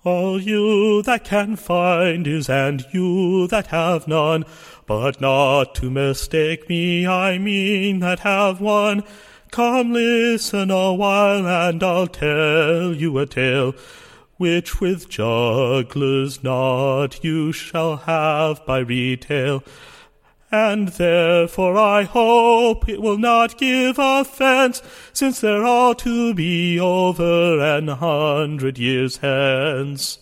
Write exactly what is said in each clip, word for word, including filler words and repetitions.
All you that can find is, and you that have none, but not to mistake me, I mean that have one. Come listen a while, and I'll tell you a tale, which with jugglers not you shall have by retail. And therefore I hope it will not give offence, since they're all to be over an hundred years hence.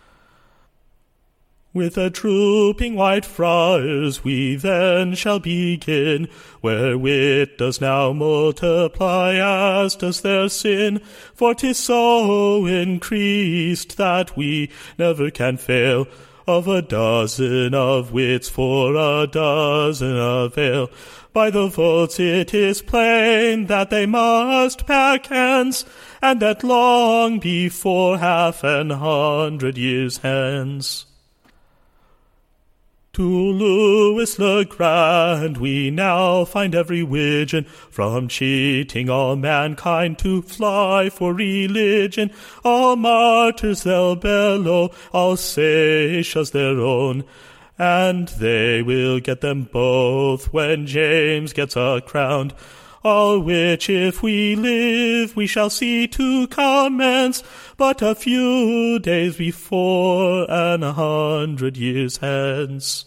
With the drooping white friars we then shall begin, where wit does now multiply as does their sin, for 'tis so increased that we never can fail of a dozen of wits for a dozen avail. By the votes it is plain that they must pack hence, and that long before half an hundred years hence. To Louis le Grand we now find every wigeon, from cheating all mankind to fly for religion. All martyrs they'll bellow, all satias their own, and they will get them both when James gets a crown. All which if we live we shall see to commence, but a few days before an hundred years hence.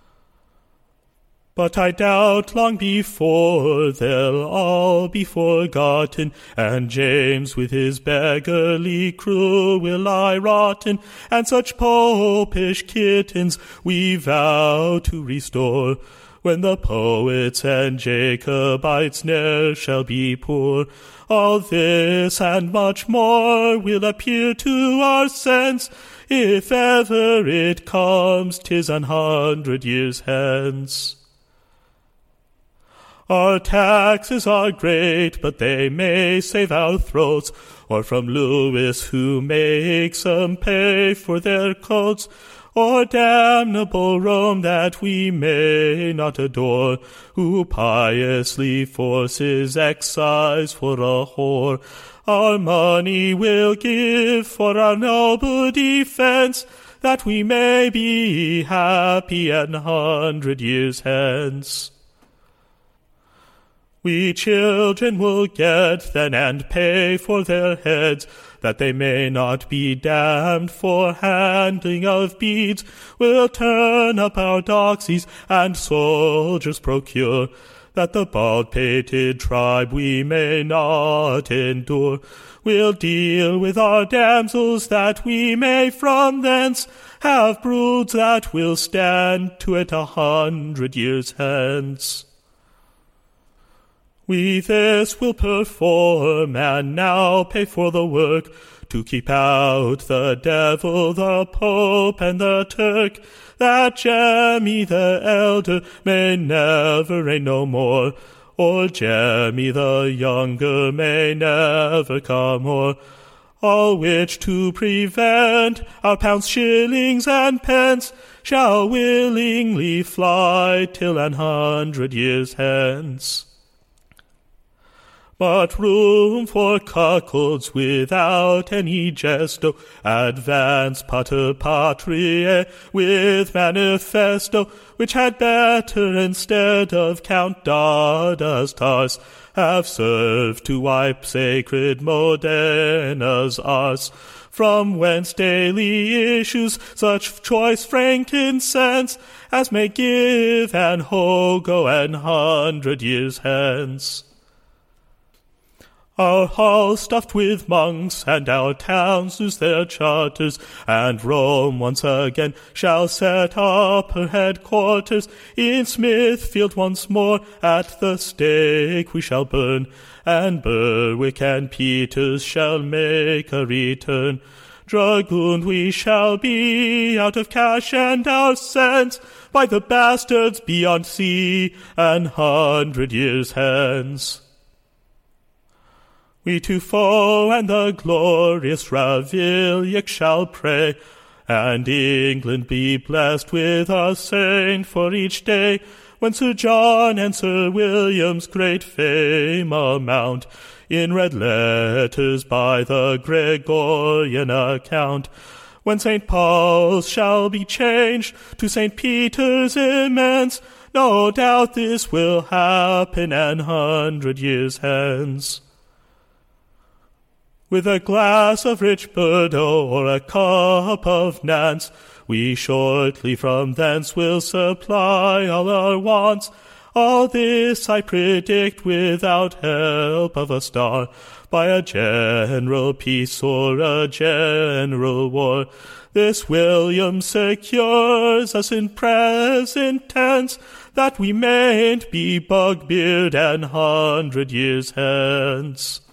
But I doubt long before they'll all be forgotten, and James with his beggarly crew will lie rotten, and such popish kittens we vow to restore, when the poets and Jacobites ne'er shall be poor. All this and much more will appear to our sense, if ever it comes 'tis an hundred years hence. Our taxes are great, but they may save our throats, or from Louis who makes 'em pay for their coats. Or damnable Rome that we may not adore, who piously forces excise for a whore. Our money will give for our noble defence, that we may be happy an hundred years hence. We children will get then and pay for their heads, that they may not be damned for handling of beads. We'll turn up our doxies and soldiers procure, that the bald-pated tribe we may not endure. We'll deal with our damsels, that we may from thence have broods that will stand to it a hundred years hence. We this will perform, and now pay for the work, to keep out the devil, the Pope, and the Turk, that Jemmy the elder may never reign no more, or Jemmy the younger may never come more. All which to prevent, our pounds, shillings, and pence shall willingly fly till an hundred years hence. But room for cuckolds without any gesto, advance pater patriae with manifesto, which had better instead of Count Dada's tars have served to wipe sacred Modena's arse, from whence daily issues such choice frankincense as may give an hogo an hundred years hence. Our halls stuffed with monks, and our towns lose their charters, and Rome once again shall set up her headquarters. In Smithfield once more at the stake we shall burn, and Berwick and Peters shall make a return. Dragooned we shall be out of cash and our sense, by the bastards beyond sea an hundred years hence. We to foe and the glorious Raviliac shall pray, and England be blessed with a saint for each day, when Sir John and Sir William's great fame amount, in red letters by the Gregorian account, When Saint Paul's shall be changed to Saint Peter's immense, no doubt this will happen an hundred years hence. With a glass of rich Bordeaux or a cup of Nance, we shortly from thence will supply all our wants. All this I predict without help of a star, by a general peace or a general war. This William secures us in present tense, that we mayn't be bugbeared an hundred years hence.